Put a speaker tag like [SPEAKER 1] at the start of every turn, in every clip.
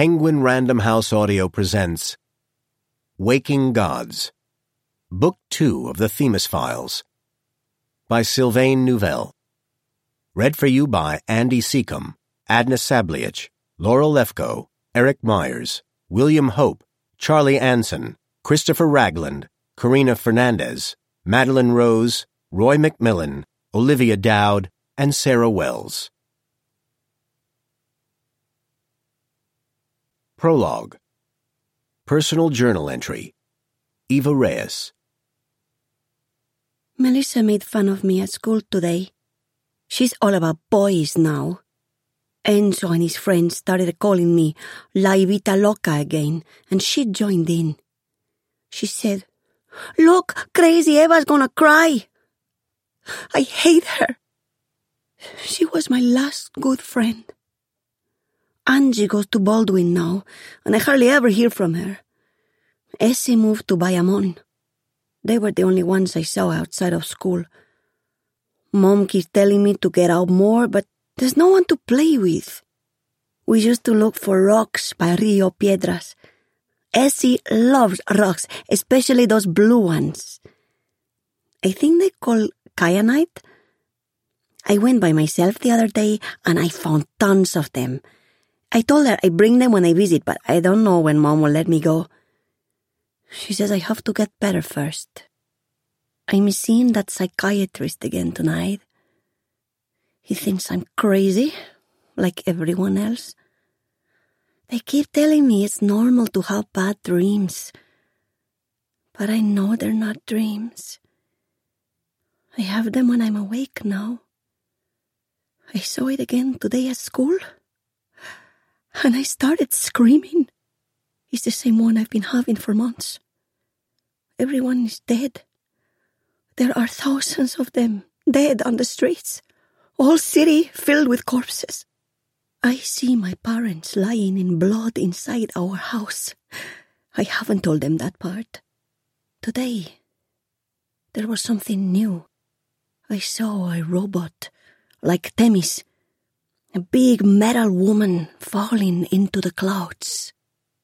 [SPEAKER 1] Penguin Random House Audio presents Waking Gods, Book 2 of the Themis Files, by Sylvain Nouvelle. Read for you by Andy Seacombe, Adna Sabliich, Laurel Lefko, Eric Myers, William Hope, Charlie Anson, Christopher Ragland, Karina Fernandez, Madeline Rose, Roy McMillan, Olivia Dowd, and Sarah Wells. Prologue. Personal Journal Entry. Eva Reyes.
[SPEAKER 2] Melissa made fun of me at school today. She's all about boys now. Enzo and his friends started calling me La Ivita Loca again, and she joined in. She said, "Look, crazy Eva's gonna cry." I hate her. She was my last good friend. Angie goes to Baldwin now, and I hardly ever hear from her. Essie moved to Bayamon. They were the only ones I saw outside of school. Mom keeps telling me to get out more, but there's no one to play with. We used to look for rocks by Rio Piedras. Essie loves rocks, especially those blue ones. I think they call kyanite. I went by myself the other day, and I found tons of them. I told her I bring them when I visit, but I don't know when Mom will let me go. She says I have to get better first. I'm seeing that psychiatrist again tonight. He thinks I'm crazy, like everyone else. They keep telling me it's normal to have bad dreams. But I know they're not dreams. I have them when I'm awake now. I saw it again today at school. And I started screaming. It's the same one I've been having for months. Everyone is dead. There are thousands of them, dead on the streets. Whole city filled with corpses. I see my parents lying in blood inside our house. I haven't told them that part. Today, there was something new. I saw a robot, like Themis, a big metal woman falling into the clouds.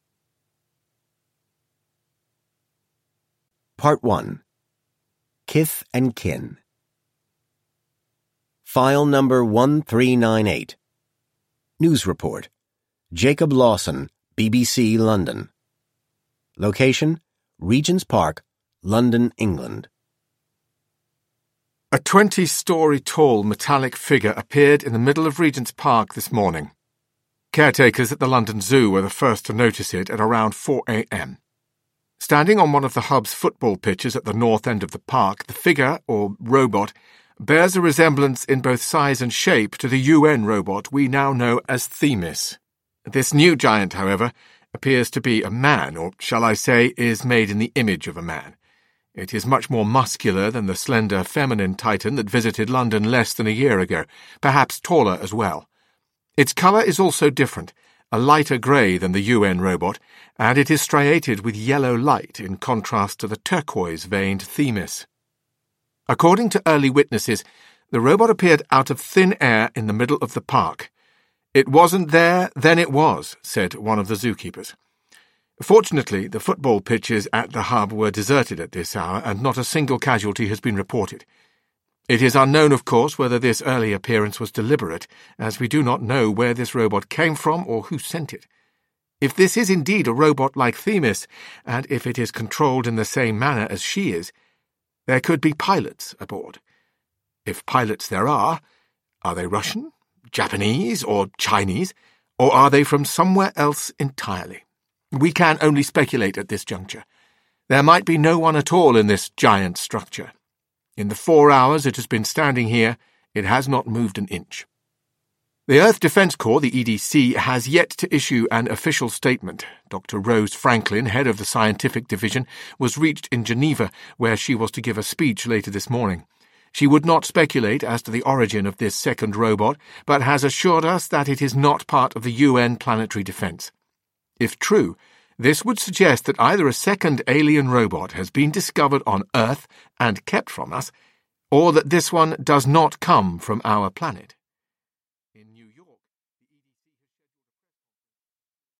[SPEAKER 1] Part 1. Kith and Kin. File number 1398. News report. Jacob Lawson, BBC, London. Location, Regent's Park, London, England.
[SPEAKER 3] A 20-story tall metallic figure appeared in the middle of Regent's Park this morning. Caretakers at the London Zoo were the first to notice it at around 4 a.m. Standing on one of the hub's football pitches at the north end of the park, the figure, or robot, bears a resemblance in both size and shape to the UN robot we now know as Themis. This new giant, however, appears to be a man, or shall I say, is made in the image of a man. It is much more muscular than the slender feminine Titan that visited London less than a year ago, perhaps taller as well. Its colour is also different, a lighter grey than the UN robot, and it is striated with yellow light in contrast to the turquoise-veined Themis. According to early witnesses, the robot appeared out of thin air in the middle of the park. "It wasn't there, then it was," said one of the zookeepers. Fortunately, the football pitches at the hub were deserted at this hour, and not a single casualty has been reported. It is unknown, of course, whether this early appearance was deliberate, as we do not know where this robot came from or who sent it. If this is indeed a robot like Themis, and if it is controlled in the same manner as she is, there could be pilots aboard. If pilots there are they Russian, Japanese, or Chinese, or are they from somewhere else entirely? We can only speculate at this juncture. There might be no one at all in this giant structure. In the 4 hours it has been standing here, it has not moved an inch. The Earth Defense Corps, the EDC, has yet to issue an official statement. Dr. Rose Franklin, head of the scientific division, was reached in Geneva, where she was to give a speech later this morning. She would not speculate as to the origin of this second robot, but has assured us that it is not part of the UN planetary defense. If true, this would suggest that either a second alien robot has been discovered on Earth and kept from us, or that this one does not come from our planet.